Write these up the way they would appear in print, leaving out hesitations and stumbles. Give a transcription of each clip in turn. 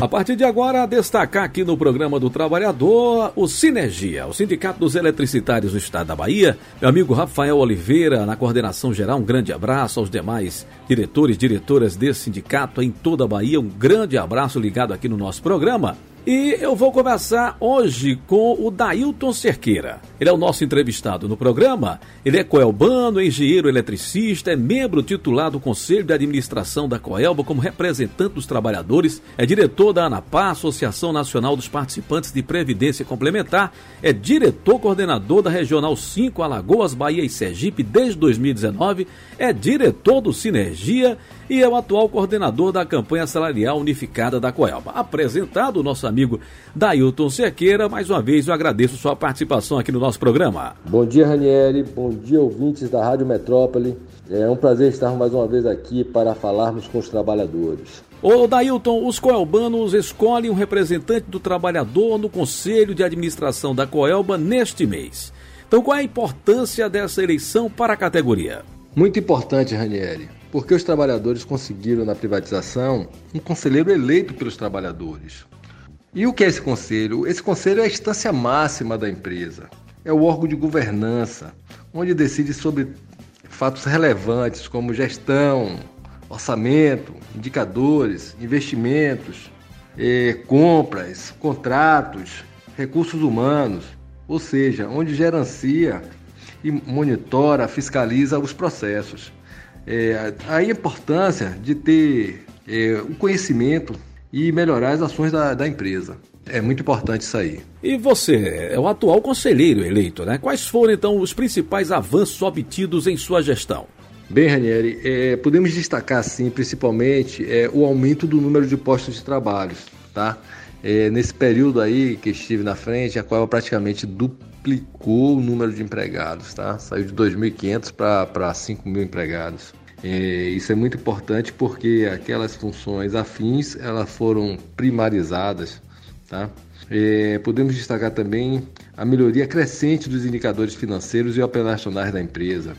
A partir de agora, destacar aqui no programa do Trabalhador o Sinergia, o Sindicato dos Eletricitários do Estado da Bahia. Meu amigo Rafael Oliveira, na coordenação geral, um grande abraço aos demais diretores e diretoras desse sindicato em toda a Bahia. Um grande abraço ligado aqui no nosso programa. E eu vou conversar hoje com o Dailton Cerqueira. Ele é o nosso entrevistado no programa. Ele é coelbano, engenheiro eletricista, é membro titular do Conselho de Administração da Coelba como representante dos trabalhadores, é diretor da ANAPAR, Associação Nacional dos Participantes de Previdência Complementar, é diretor coordenador da Regional 5 Alagoas, Bahia e Sergipe desde 2019, é diretor do Sinergia e é o atual coordenador da campanha salarial unificada da Coelba. Apresentado o nosso amigo Dailton Cerqueira, mais uma vez eu agradeço sua participação aqui no nosso programa. Bom dia, Ranieri, bom dia, ouvintes da Rádio Metrópole. É um prazer estar mais uma vez aqui para falarmos com os trabalhadores. Ô Dailton, os coelbanos escolhem um representante do trabalhador no Conselho de Administração da Coelba neste mês. Então qual é a importância dessa eleição para a categoria? Muito importante, Ranieri, porque os trabalhadores conseguiram na privatização um conselheiro eleito pelos trabalhadores. E o que é esse conselho? Esse conselho é a instância máxima da empresa. É o órgão de governança, onde decide sobre fatos relevantes como gestão, orçamento, indicadores, investimentos, compras, contratos, recursos humanos, ou seja, onde gerencia e monitora, fiscaliza os processos. A importância de ter o conhecimento e melhorar as ações da empresa. É muito importante isso aí. E você é o atual conselheiro eleito, né? Quais foram, então, os principais avanços obtidos em sua gestão? Bem, Ranieri, podemos destacar, assim, principalmente, o aumento do número de postos de trabalho, tá? Nesse período aí que estive na frente, a Coelba praticamente duplicou o número de empregados, tá? Saiu de 2.500 para 5.000 empregados. Isso é muito importante porque aquelas funções afins elas foram primarizadas, tá? Podemos destacar também a melhoria crescente dos indicadores financeiros e operacionais da empresa.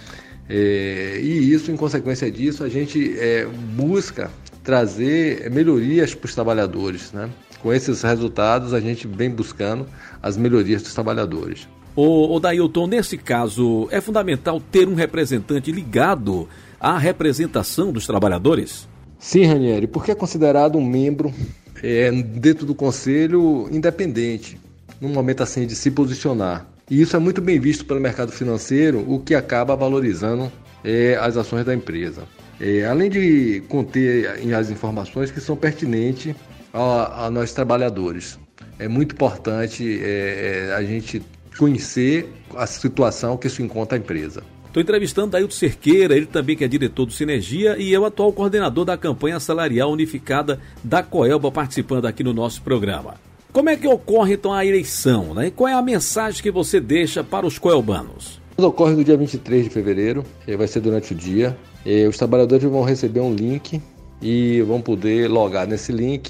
E isso, em consequência disso, a gente busca trazer melhorias para os trabalhadores, né? Com esses resultados, a gente vem buscando as melhorias dos trabalhadores. Ô Dailton, nesse caso, é fundamental ter um representante ligado à representação dos trabalhadores? Sim, Ranieri, porque é considerado um membro dentro do conselho independente, num momento assim de se posicionar. E isso é muito bem visto pelo mercado financeiro, o que acaba valorizando as ações da empresa. Além de conter as informações que são pertinentes a nós trabalhadores. É muito importante a gente conhecer a situação que se encontra a empresa. Estou entrevistando Dailton Cerqueira, ele também que é diretor do Sinergia e é o atual coordenador da campanha salarial unificada da Coelba, participando aqui no nosso programa. Como é que ocorre então a eleição, né? E qual é a mensagem que você deixa para os coelbanos? Ocorre no dia 23 de fevereiro, vai ser durante o dia. Os trabalhadores vão receber um link e vão poder logar nesse link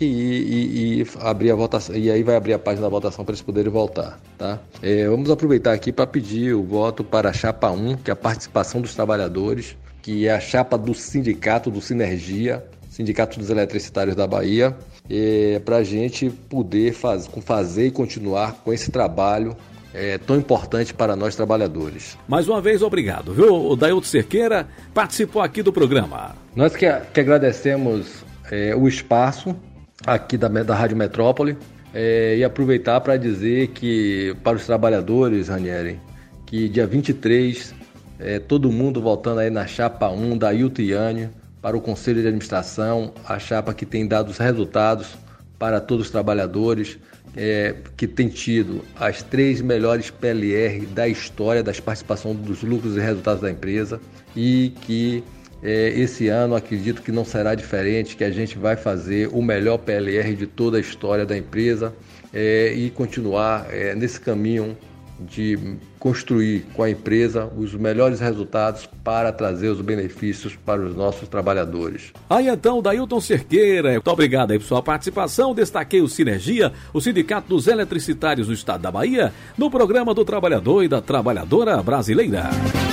e abrir a votação, e aí vai abrir a página da votação para eles poderem votar, tá? Vamos aproveitar aqui para pedir o voto para a chapa 1, que é a participação dos trabalhadores, que é a chapa do sindicato, do Sinergia, Sindicato dos Eletricitários da Bahia, para a gente poder fazer e continuar com esse trabalho tão importante para nós trabalhadores. Mais uma vez, obrigado, viu? O Dailton Cerqueira participou aqui do programa. Nós que agradecemos o espaço aqui da Rádio Metrópole e aproveitar para dizer que para os trabalhadores, Ranieri, que dia 23, todo mundo voltando aí na chapa 1 da Dailton e Yane para o Conselho de Administração, a chapa que tem dado os resultados para todos os trabalhadores, que tem tido as 3 melhores PLR da história das participações dos lucros e resultados da empresa e que esse ano acredito que não será diferente, que a gente vai fazer o melhor PLR de toda a história da empresa e continuar nesse caminho de construir com a empresa os melhores resultados para trazer os benefícios para os nossos trabalhadores. Aí então, Dailton Cerqueira, muito obrigado aí por sua participação. Destaquei o Sinergia, o Sindicato dos Eletricitários do Estado da Bahia, no programa do Trabalhador e da Trabalhadora Brasileira.